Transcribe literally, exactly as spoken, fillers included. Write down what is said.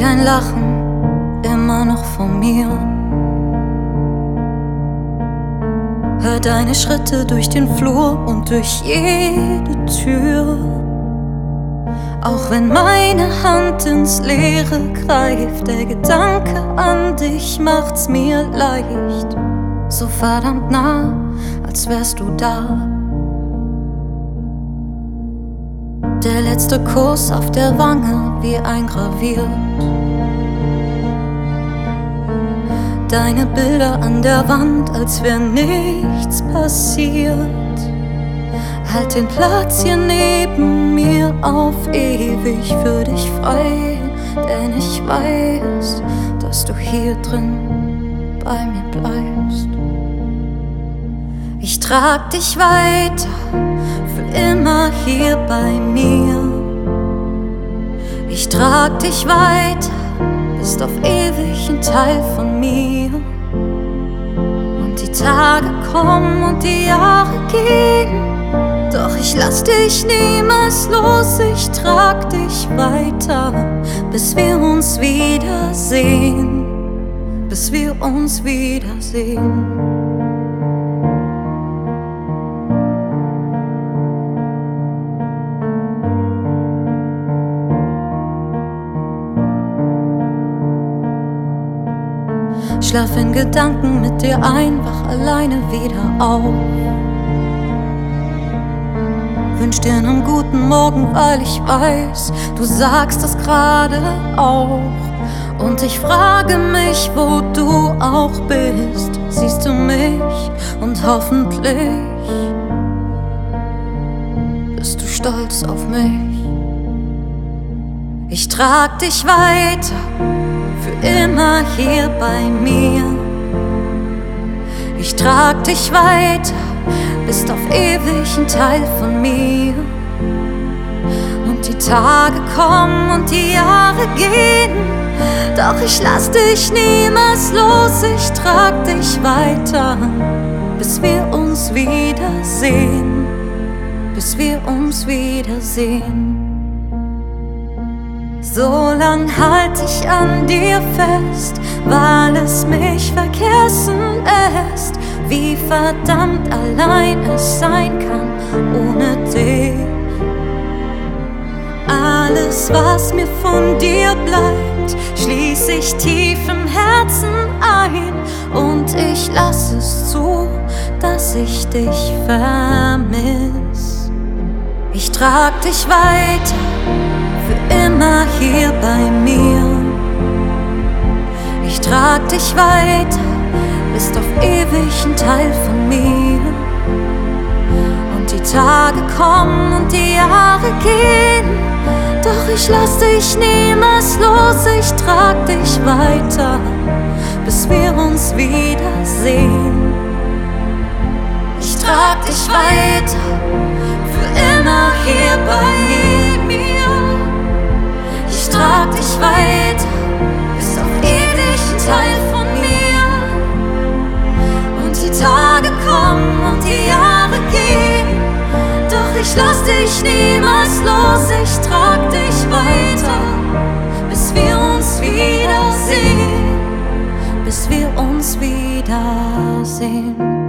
kein Lachen, immer noch von mir. Hör deine Schritte durch den Flur und durch jede Tür. Auch wenn meine Hand ins Leere greift, der Gedanke an dich macht's mir leicht. So verdammt nah, als wärst du da. Der letzte Kuss auf der Wange wie eingraviert. Deine Bilder an der Wand, als wär nichts passiert. Halt den Platz hier neben mir auf ewig für dich frei, denn ich weiß, dass du hier drin bei mir bleibst. Ich trag dich weiter, für immer hier bei mir. Ich trag dich weiter, bist auf ewig ein Teil von mir. Und die Tage kommen und die Jahre gehen, doch ich lass dich niemals los. Ich trag dich weiter, bis wir uns wiedersehen, bis wir uns wiedersehen. Schlaf in Gedanken mit dir ein, wach alleine wieder auf. Wünsch dir einen guten Morgen, weil ich weiß, du sagst es gerade auch. Und ich frage mich, wo du auch bist. Siehst du mich und hoffentlich bist du stolz auf mich. Ich trag dich weiter, für immer hier bei mir. Ich trag dich weiter, bist auf ewig ein Teil von mir. Und die Tage kommen und die Jahre gehen, doch ich lass dich niemals los. Ich trag dich weiter, bis wir uns wiedersehen, bis wir uns wiedersehen. So lang halt ich an dir fest, weil es mich vergessen lässt, wie verdammt allein es sein kann ohne dich. Alles, was mir von dir bleibt, schließ ich tief im Herzen ein. Und ich lass es zu, dass ich dich vermiss. Ich trag dich weiter, für immer hier bei mir. Ich trag dich weiter, bist auf ewig ein Teil von mir. Und die Tage kommen und die Jahre gehen, doch ich lass dich niemals los. Ich trag dich weiter, bis wir uns wiedersehen. Ich trag dich weiter, für immer hier bei mir. Ich trag dich weiter, bist auf ewig ein Teil von mir. Und die Tage kommen und die Jahre gehen, doch ich lass dich niemals los. Ich trag dich weiter, bis wir uns wiedersehen, bis wir uns wiedersehen.